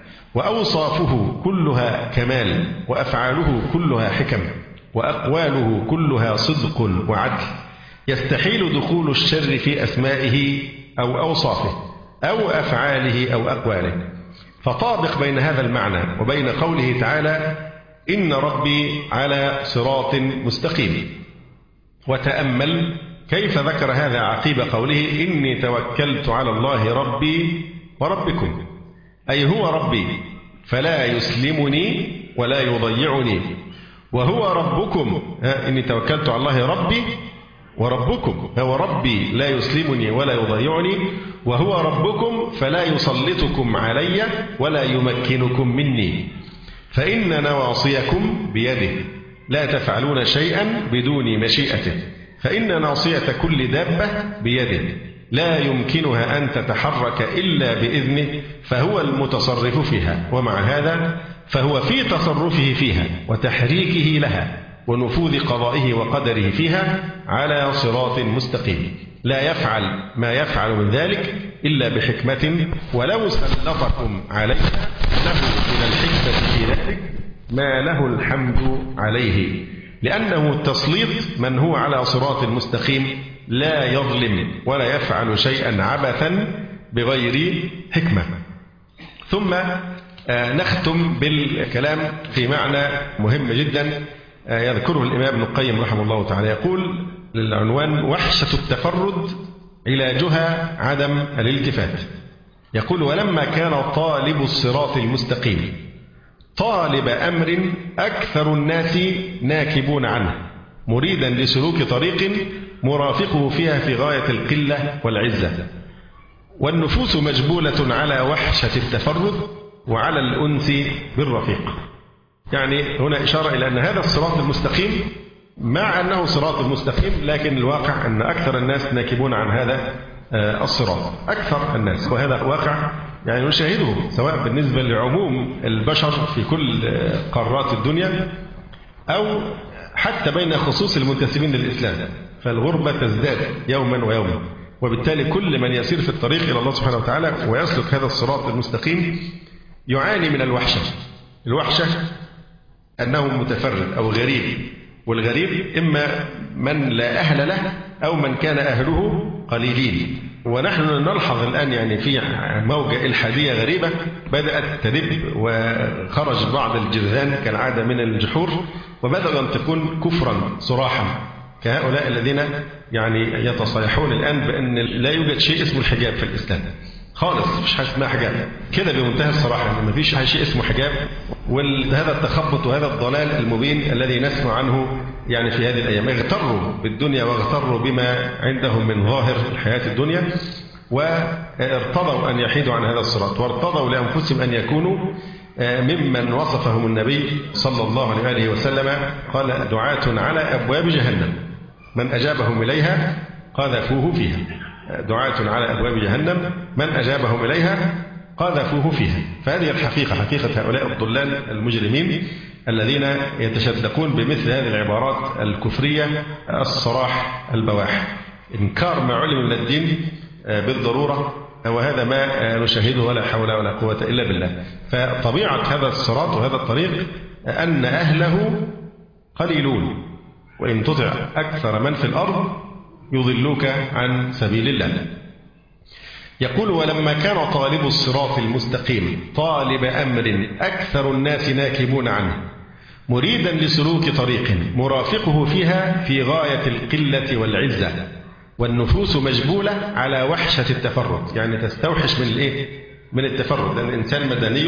وأوصافه كلها كمال وأفعاله كلها حكم وأقواله كلها صدق وعدل، يستحيل دخول الشر في أسمائه أو أوصافه أو أفعاله أو أقواله. فطابق بين هذا المعنى وبين قوله تعالى إن ربي على صراط مستقيم، وتأمل كيف ذكر هذا عقيب قوله إني توكلت على الله ربي وربكم، أي هو ربي فلا يسلمني ولا يضيعني، وهو ربكم إني توكلت على الله ربي وربكم، هو ربي لا يسلمني ولا يضيعني، وهو ربكم فلا يسلطكم علي ولا يمكنكم مني، فإن نواصيكم بيده لا تفعلون شيئا بدون مشيئته، فإن ناصية كل دابة بيده لا يمكنها أن تتحرك إلا بإذنه، فهو المتصرف فيها، ومع هذا فهو في تصرفه فيها وتحريكه لها ونفوذ قضائه وقدره فيها على صراط مستقيم، لا يفعل ما يفعل من ذلك إلا بحكمة، ولو سلطكم عليها له من الحكمة في ذلك ما له الحمد عليه، لأنه تسليط من هو على صراط مستقيم لا يظلم ولا يفعل شيئا عبثا بغير حكمة. ثم نختم بالكلام في معنى مهم جدا يذكره الإمام ابن القيم رحمه الله تعالى، يقول للعنوان وحشة التفرد علاجها عدم الالتفات. يقول ولما كان طالب الصراط المستقيم طالب أمر أكثر الناس ناكبون عنه مريدا لسلوك طريق مرافقه فيها في غاية القلة والعزة، والنفوس مجبولة على وحشة التفرد وعلى الأنس بالرفيق. يعني هنا إشارة إلى أن هذا الصراط المستقيم مع أنه صراط المستقيم، لكن الواقع أن أكثر الناس ناكبون عن هذا الصراط، أكثر الناس، وهذا واقع يعني نشاهده سواء بالنسبة لعموم البشر في كل قارات الدنيا أو حتى بين خصوص المنتسبين للإسلام، فالغربة تزداد يوما ويوما، وبالتالي كل من يسير في الطريق إلى الله سبحانه وتعالى ويسلك هذا الصراط المستقيم يعاني من الوحشة. الوحشة أنه متفرد أو غريب، والغريب إما من لا أهل له أو من كان أهله قليلين. ونحن نلحظ الآن يعني في موجة إلحادية غريبة بدأت تدب، وخرج بعض الجذان كالعادة من الجحور وبدأوا ينطقون كفرا صراحا، كهؤلاء الذين يعني يتصالحون الآن بأن لا يوجد شيء اسمه الحجاب في الإسلام خالص، مفيش حاجة اسمها حجاب كده بمنتهى الصراحة، يعني مفيش شيء اسمه حجاب. وهذا التخبط وهذا الضلال المبين الذي نسمع عنه يعني في هذه الأيام، اغتروا بالدنيا واغتروا بما عندهم من ظاهر الحياة الدنيا، وارتضوا أن يحيدوا عن هذا الصراط، وارتضوا لأنفسهم أن يكونوا ممن وصفهم النبي صلى الله عليه وسلم قال: دعاة على أبواب جهنم من أجابهم إليها قذفوه فيها. دعاة على أبواب جهنم من أجابهم إليها قذفوه فيها. فهذه الحقيقة، حقيقة هؤلاء الضلال المجرمين الذين يتشدقون بمثل هذه العبارات الكفرية الصراح البواح، إنكار ما علم من الدين بالضرورة، وهذا ما نشاهده ولا حول ولا قوة إلا بالله. فطبيعة هذا الصراط وهذا الطريق أن أهله قليلون، وإن تطع أكثر من في الأرض يضلوك عن سبيل الله. يقول: ولما كان طالب الصراط المستقيم طالب أمر أكثر الناس ناكبون عنه مريدا لسلوك طريق مرافقه فيها في غاية القلة والعزة، والنفوس مجبولة على وحشة التفرد، يعني تستوحش من الإيه؟ من التفرد، لأن الإنسان مدني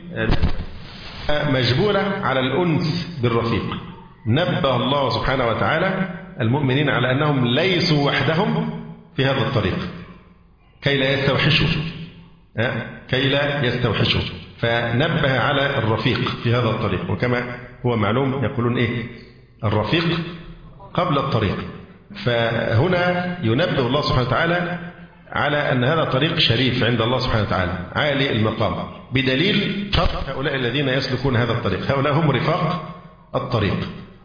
مجبولة على الأنس بالرفيق. نبه الله سبحانه وتعالى المؤمنين على أنهم ليسوا وحدهم في هذا الطريق كي لا يستوحشوا كي لا يستوحشوا فنبه على الرفيق في هذا الطريق. وكما هو معلوم يقولون إيه؟ الرفيق قبل الطريق. فهنا ينبه الله سبحانه وتعالى على أن هذا طريق شريف عند الله سبحانه وتعالى عالي المقام، بدليل شرط هؤلاء الذين يسلكون هذا الطريق، هؤلاء هم رفاق الطريق.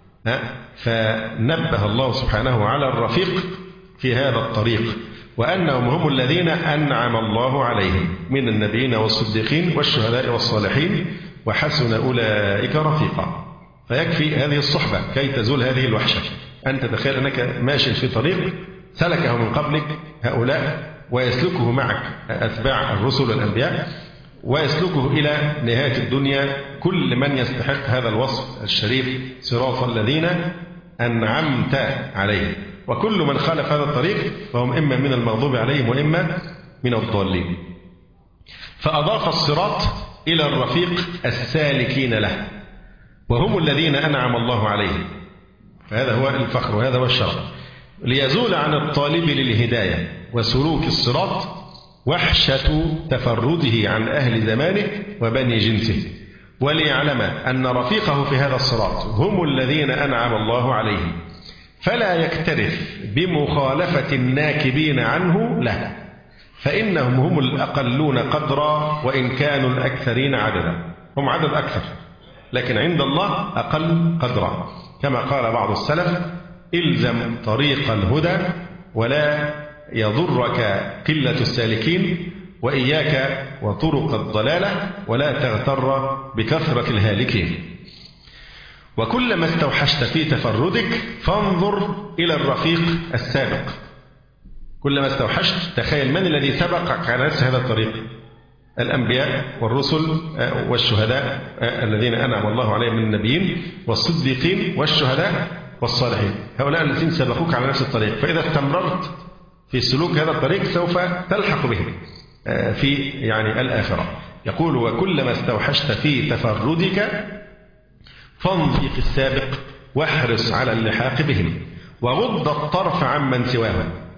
فنبه الله سبحانه على الرفيق في هذا الطريق، وأنهم هم الذين أنعم الله عليهم من النبيين والصديقين والشهداء والصالحين وحسن أولئك رفيقا. فيكفي هذه الصحبة كي تزول هذه الوحشة. أن تتخيل أنك ماشي في طريق سلكه من قبلك هؤلاء، ويسلكه معك أتباع الرسل والأنبياء، ويسلكه إلى نهاية الدنيا كل من يستحق هذا الوصف الشريف: صراط الذين أنعمت عليهم. وكل من خالف هذا الطريق فهم إما من المغضوب عليهم وإما من الضالين. فأضاف الصراط إلى الرفيق السالكين له، وهم الذين أنعم الله عليهم. فهذا هو الفخر وهذا هو الشرف، ليزول عن الطالب للهداية وسلوك الصراط وحشة تفرده عن أهل زمانه وبني جنسه، وليعلم أن رفيقه في هذا الصراط هم الذين أنعم الله عليهم، فلا يكترث بمخالفة الناكبين عنه له، فإنهم هم الأقلون قدرا وإن كانوا الأكثرين عددا. هم عدد أكثر لكن عند الله أقل قدرا، كما قال بعض السلف: إلزم طريق الهدى ولا يضرك قلة السالكين، وإياك وطرق الضلالة ولا تغتر بكثرة الهالكين. وكلما استوحشت في تفردك فانظر إلى الرفيق السابق. كلما استوحشت تخيل من الذي سبقك على نفس هذا الطريق: الأنبياء والرسل والشهداء الذين أنعم الله عليهم من النبيين والصديقين والشهداء والصالحين. هؤلاء الذين سبقوك على نفس الطريق، فإذا استمررت في سلوك هذا الطريق سوف تلحق بهم في يعني الآخرة. يقول: وكلما استوحشت في تفردك فانظر في السابق واحرص على اللحاق بهم، وغض الطرف عمن سواهم.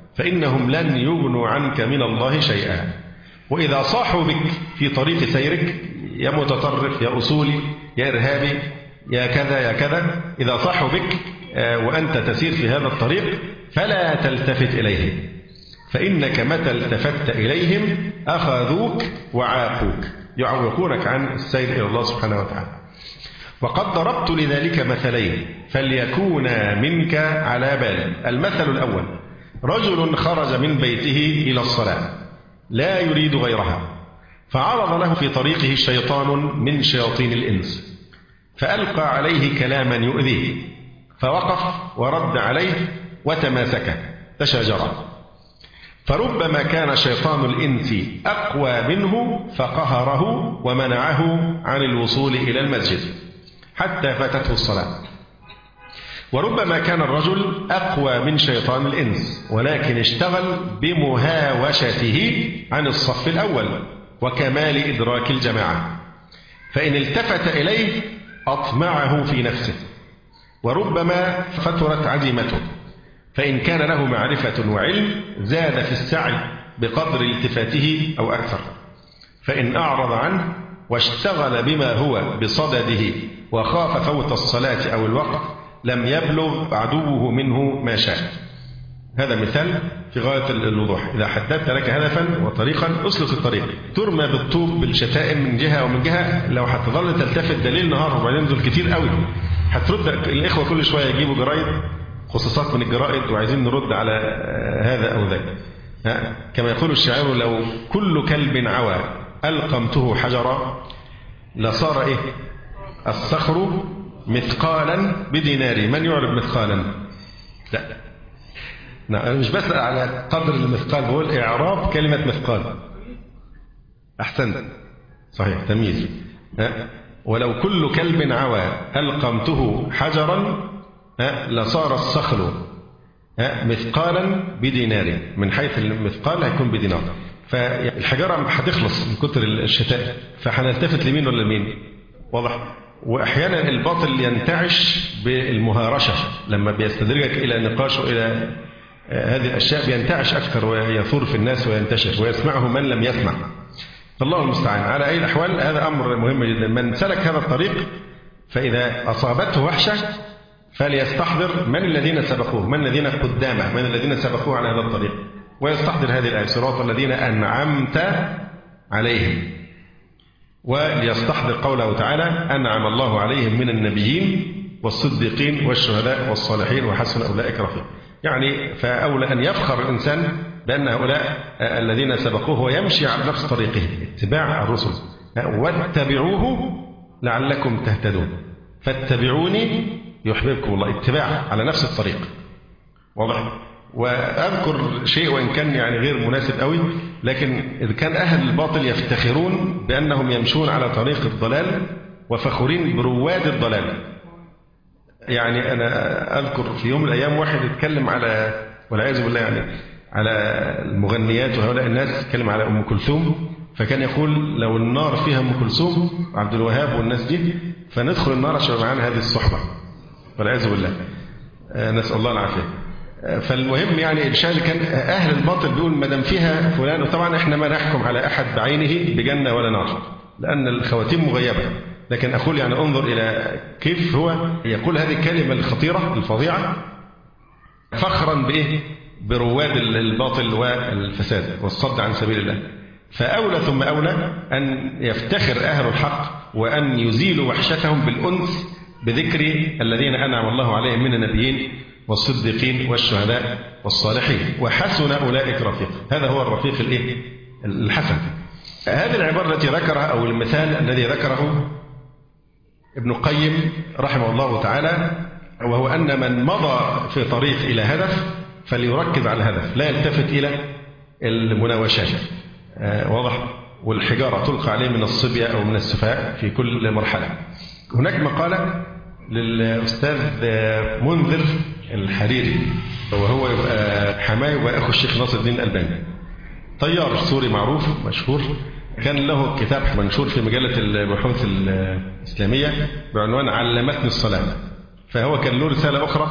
فإنهم لن يغنوا عنك من الله شيئا. وإذا صاحوا بك في طريق سيرك، يا متطرف يا أصولي يا إرهابي يا كذا يا كذا، إذا صاحوا بك وأنت تسير في هذا الطريق فلا تلتفت إليهم، فإنك متى التفت إليهم أخذوك وعاقوك، يعوقونك عن السير إلى الله سبحانه وتعالى. وقد ضربت لذلك مثلين فليكونا منك على بال. المثل الأول: رجل خرج من بيته إلى الصلاة لا يريد غيرها، فعرض له في طريقه شيطان من شياطين الإنس، فألقى عليه كلاما يؤذيه، فوقف ورد عليه وتماسكه تشاجرا، فربما كان شيطان الإنس أقوى منه فقهره ومنعه عن الوصول إلى المسجد حتى فاتته الصلاة، وربما كان الرجل أقوى من شيطان الإنس ولكن اشتغل بمهاوشته عن الصف الأول وكمال إدراك الجماعة، فإن التفت إليه أطمعه في نفسه، وربما فترت عزيمته، فإن كان له معرفة وعلم زاد في السعي بقدر التفاته أو أكثر، فإن أعرض عنه واشتغل بما هو بصدده وخاف فوت الصلاة أو الوقت لم يبلغ عدوه منه ما شاء. هذا مثال في غاية الوضوح. إذا حددت لك هدفا وطريقا أسلك الطريق. ترمى بالطوب بالشتائم من جهة ومن جهة، لو هتظل تلتفت دليل نهار وبعدين دول كتير قوي، هترد الإخوة كل شوية يجيبوا جرايد خصوصات من الجرائد وعايزين نرد على هذا أو ذاك. كما يقول الشاعر: لو كل كلب عوى ألقمته حجرا لصار إيه الصخر مثقالا بدينار. من يعرف مثقالا؟ لا، أنا مش بسأل على قدر المثقال، بقول إعراب كلمة مثقال. أحسنت، صحيح، تمييز. ولو كل كلب عوى ألقمته حجرا لصار الصخر مثقالا بدينار. من حيث المثقال هيكون بدينار، فالحجارة هتخلص من كتر الشتاء، فهنلتفت لمين ولا لمين؟ واضح. وأحيانا الباطل ينتعش بالمهارشة، لما بيستدرجك إلى نقاش وإلى هذه الأشياء بينتعش أكثر ويثور في الناس وينتشر ويسمعه من لم يسمع. فالله المستعان. على أي الأحوال هذا أمر مهم جدا. من سلك هذا الطريق فإذا أصابته وحشة فليستحضر من الذين سبقوه، من الذين قدامه، من الذين سبقوه على هذا الطريق، ويستحضر هذه الآية: صراط الذين أنعمت عليهم، وليستحضر قوله تعالى: أنعم الله عليهم من النبيين والصديقين والشهداء والصالحين وحسن أولئك رفيقا. يعني فأولى أن يفخر الإنسان بأن هؤلاء الذين سبقوه ويمشي على نفس طريقه، اتباع الرسل. واتبعوه لعلكم تهتدون، فاتبعوني يحببكم الله، اتباع على نفس الطريق. واضح. وأذكر شيء وإن كان يعني غير مناسب قوي، لكن إذا كان أهل الباطل يفتخرون بأنهم يمشون على طريق الضلال وفخورين برواد الضلال. يعني أنا أذكر في يوم من الأيام واحد يتكلم على، والعياذ بالله، يعني على المغنيات وهؤلاء الناس، يتكلم على أم كلثوم، فكان يقول: لو النار فيها أم كلثوم وعبد الوهاب والناس دي فندخل النار عشان معانا هذه الصحبة، والعياذ بالله، نسأل الله العافية. فالمهم يعني الشاهد كان أهل الباطل بيقول ما دام فيها فلان، وطبعا احنا ما نحكم على أحد بعينه بجنة ولا نار لأن الخواتيم مغيبة، لكن أقول يعني انظر إلى كيف هو يقول هذه الكلمة الخطيرة الفظيعة فخرا بإيه؟ برواد الباطل والفساد والصد عن سبيل الله. فأولى ثم أولى أن يفتخر أهل الحق وأن يزيلوا وحشتهم بالأنس بذكر الذين أنعم الله عليهم من النبيين والصديقين والشهداء والصالحين وحسن أولئك رفيق. هذا هو الرفيق الإيه؟ الحسن. هذه العبارة التي ذكرها أو المثال الذي ذكره ابن القيم رحمه الله تعالى، وهو أن من مضى في طريق إلى هدف فليركز على الهدف، لا يلتفت إلى المناوشات. آه واضح. والحجارة تلقى عليه من الصبية أو من السفهاء في كل مرحلة. هناك مقالة للأستاذ منذر الحريري، وهو يبقى حماي يبقى أخو الشيخ ناصر الدين الألباني، طيار سوري معروف مشهور، كان له كتاب منشور في مجلة البحوث الإسلامية بعنوان علمتني الصلاة. فهو كان له رسالة أخرى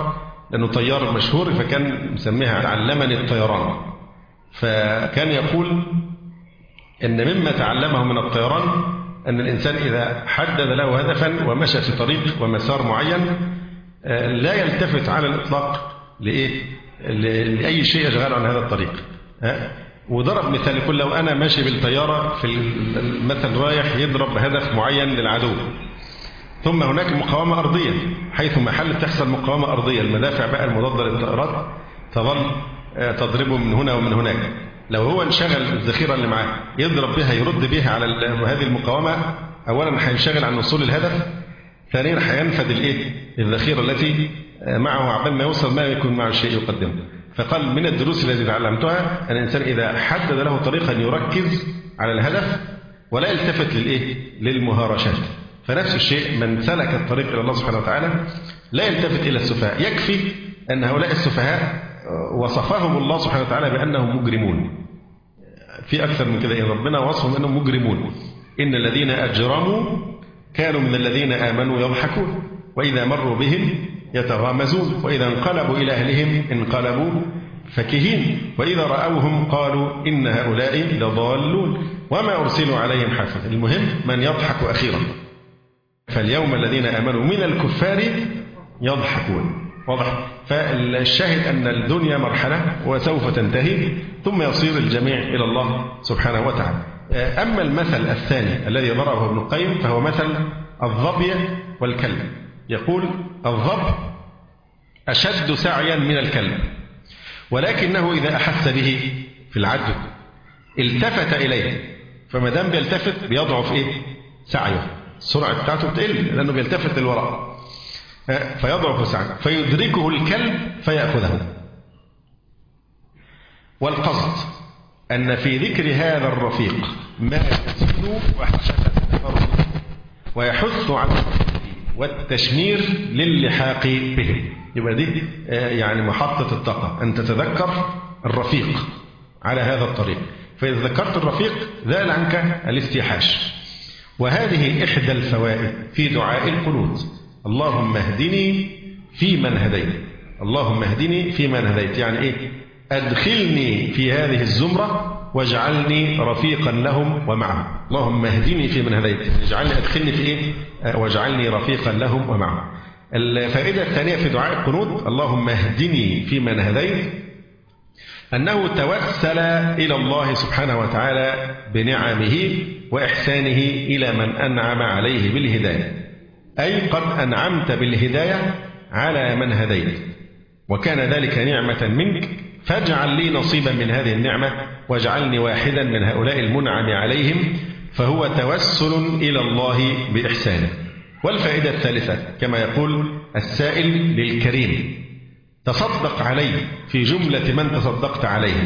لأنه طيار مشهور فكان مسميها علمني الطيران. فكان يقول إن مما تعلمه من الطيران أن الإنسان إذا حدد له هدفا ومشى في طريق ومسار معين لا يلتفت على الإطلاق لإيه؟ لأي شيء يشغله عن هذا الطريق. وضرب مثال، يقول لو أنا ماشي بالطيارة في مثلا رايح يضرب هدف معين للعدو، ثم هناك مقاومة أرضية، حيث محل بتحصل مقاومة أرضية، المدافع بقى المضادة للطائرات تظل تضربه من هنا ومن هناك. لو هو انشغل الذخيرة اللي معاه يضرب بها يرد بها على هذه المقاومة، أولا هينشغل عن وصول الهدف، ثانيا هينفذ الايه الذخيرة التي معه عبال ما يوصل ما يكون معه شيء يقدمه. فقال من الدروس التي تعلمتها أن الإنسان إذا حدد له طريقا يركز على الهدف ولا يلتفت للإيه للمهارشات. فنفس الشيء من سلك الطريق إلى الله سبحانه وتعالى لا يلتفت إلى السفهاء. يكفي أن هؤلاء السفهاء وصفهم الله سبحانه وتعالى بأنهم مجرمون. في أكثر من كده، إن ربنا وصفهم أنهم مجرمون. إن الذين أجرموا كانوا من الذين آمنوا يضحكون وإذا مروا بهم يتغامزون وإذا انقلبوا إلى أهلهم انقلبوا فكهين وإذا رأوهم قالوا إن هؤلاء لضالون وما أرسلوا عليهم حافظ. المهم من يضحك أخيرا. فاليوم الذين آمنوا من الكفار يضحكون. واضح؟ فالشاهد أن الدنيا مرحلة وسوف تنتهي ثم يصير الجميع إلى الله سبحانه وتعالى. أما المثل الثاني الذي ضربه ابن القيم فهو مثل الظبي والكلب. يقول الظبي أشد سعيا من الكلب، ولكنه إذا أحس به في العدو التفت إليه، فما دام بيلتفت بيضعف إيه؟ سعيه، السرعة بتاعته بتقل لأنه بيلتفت للوراء فيضعف سعيه فيدركه الكلب فيأخذه. والقصد أن في ذكر هذا الرفيق ما يزيد وحشة التفرد ويحث على والتشمير للحاق به. يبقى دي يعني محطة الطاقة أن تتذكر الرفيق على هذا الطريق، فإذا ذكرت الرفيق زال عنك الاستيحاش. وهذه إحدى الفوائد في دعاء القنوت. اللهم اهدني في من هديت. اللهم اهدني في من هديت يعني إيه؟ أدخلني في هذه الزمرة واجعلني رفيقا لهم ومعهم. اللهم اهدني في من هديت، اجعلني أدخلني في إيه؟ واجعلني رفيقا لهم ومعهم. الفائدة الثانية في دعاء القنوت اللهم اهدني في من هديت أنه توسل إلى الله سبحانه وتعالى بنعمه وإحسانه إلى من أنعم عليه بالهداية، أي قد أنعمت بالهداية على من هديت وكان ذلك نعمة منك، فاجعل لي نصيبا من هذه النعمة واجعلني واحدا من هؤلاء المنعم عليهم. فهو توسل إلى الله بإحسانه. والفائدة الثالثة كما يقول السائل للكريم تصدق علي في جملة من تصدقت عليه،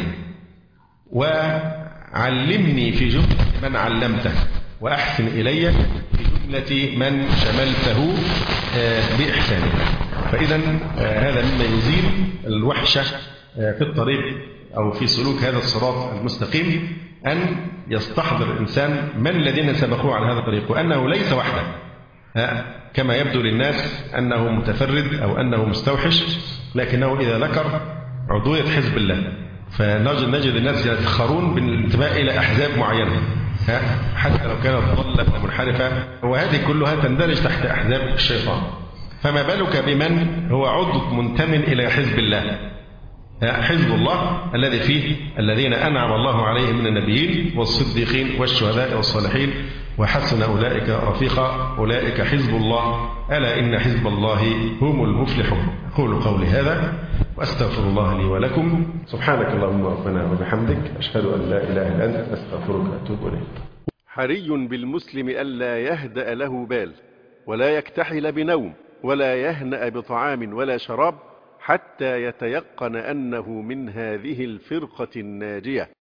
وعلمني في جملة من علمته، وأحسن إلي في جملة من شملته بإحسانه. فإذا هذا مما يزيل الوحشة في الطريق أو في سلوك هذا الصراط المستقيم، أن يستحضر الإنسان من الذين سبقوه على هذا الطريق وأنه ليس وحده كما يبدو للناس أنه متفرد أو أنه مستوحش، لكنه إذا ذكر عضوية حزب الله فنجد نجد الناس يتخرون بالانتماء إلى أحزاب معينة حتى لو كانت ضالة ومنحرفة، وهذه كلها تندرج تحت أحزاب الشيطان. فما بالك بمن هو عضو منتمن إلى حزب الله، حزب الله الذي فيه الذين أنعم الله عليهم من النبيين والصديقين والشهداء والصالحين وحسن أولئك رفيقا، أولئك حزب الله ألا إن حزب الله هم المفلحون. أقول قولي هذا وأستغفر الله لي ولكم. سبحانك اللهم ربنا وبحمدك أشهد أن لا إله إلا أنت أستغفرك وأتوب إليك. حري بالمسلم ألا يهدأ له بال ولا يكتحل بنوم ولا يهنأ بطعام ولا شراب حتى يتيقن أنه من هذه الفرقة الناجية.